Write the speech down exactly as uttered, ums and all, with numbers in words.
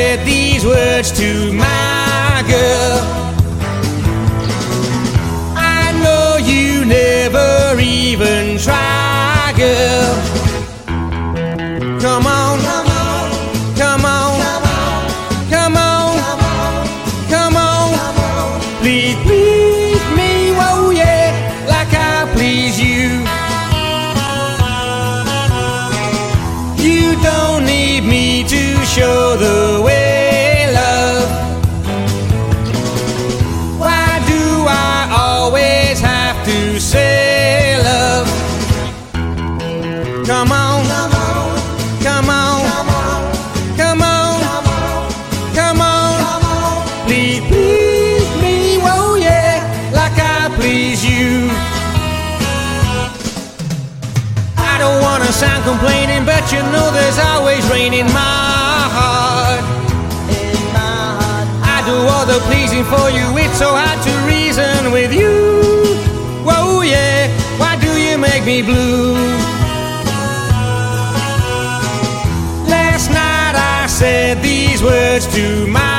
said these words to my girl. I know you never even try, girl. Come on, come on, come on, come on, come on. Please please me, oh yeah, like I please you. You don't need me to show the way, love. Why do I always have to say love? Come on, come on, come on, come on, come on. Please please me, oh yeah, like I please you. I don't wanna sound complaining, but you know there's always rain in my heart. I do all the pleasing for you, it's so hard to reason with you. Whoa, yeah, why do you make me blue? Last night I said these words to my